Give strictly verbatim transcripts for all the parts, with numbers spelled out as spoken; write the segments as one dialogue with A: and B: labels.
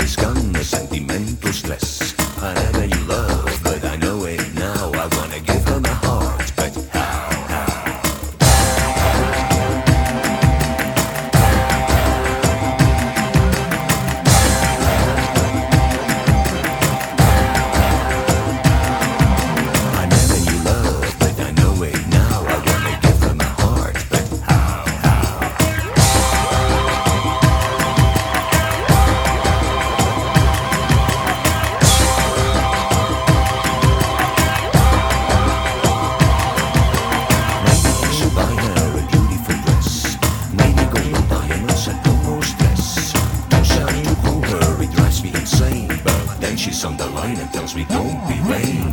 A: is gone, the sentimental stress. I never you love, but I know it now. I wanna give her my heart, but how, how? I never you love, but I know it now. I wanna give her my heart, but how, how? Maybe I should buy her a beautiful dress. Maybe go and buy her a set, no more stress. Don't shout to call her, it drives me insane. But then she's on the line and tells me don't be vain.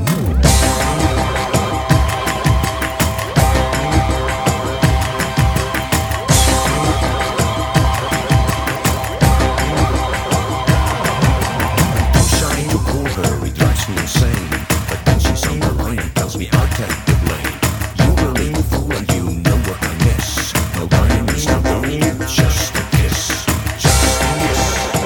A: I'm shy to call her, it drives me insane. But then she's on the line and tells me I'll take the blame. You a little fool and you know what I miss. No diamonds, no gold, just a kiss. Just a kiss.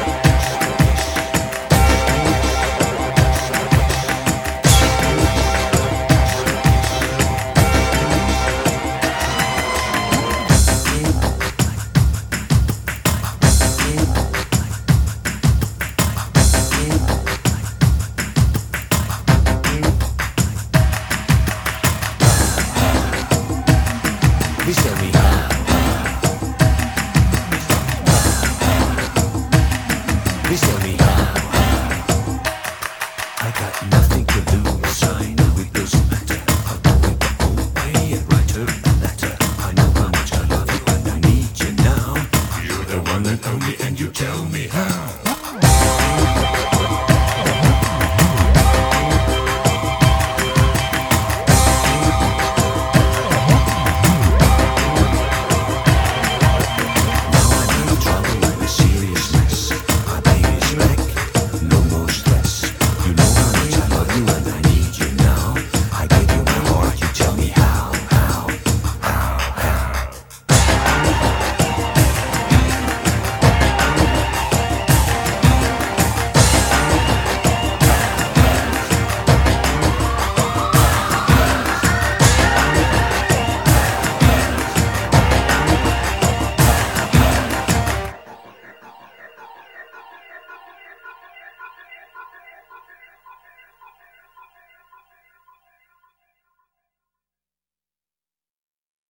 A: Please tell me how. Please tell me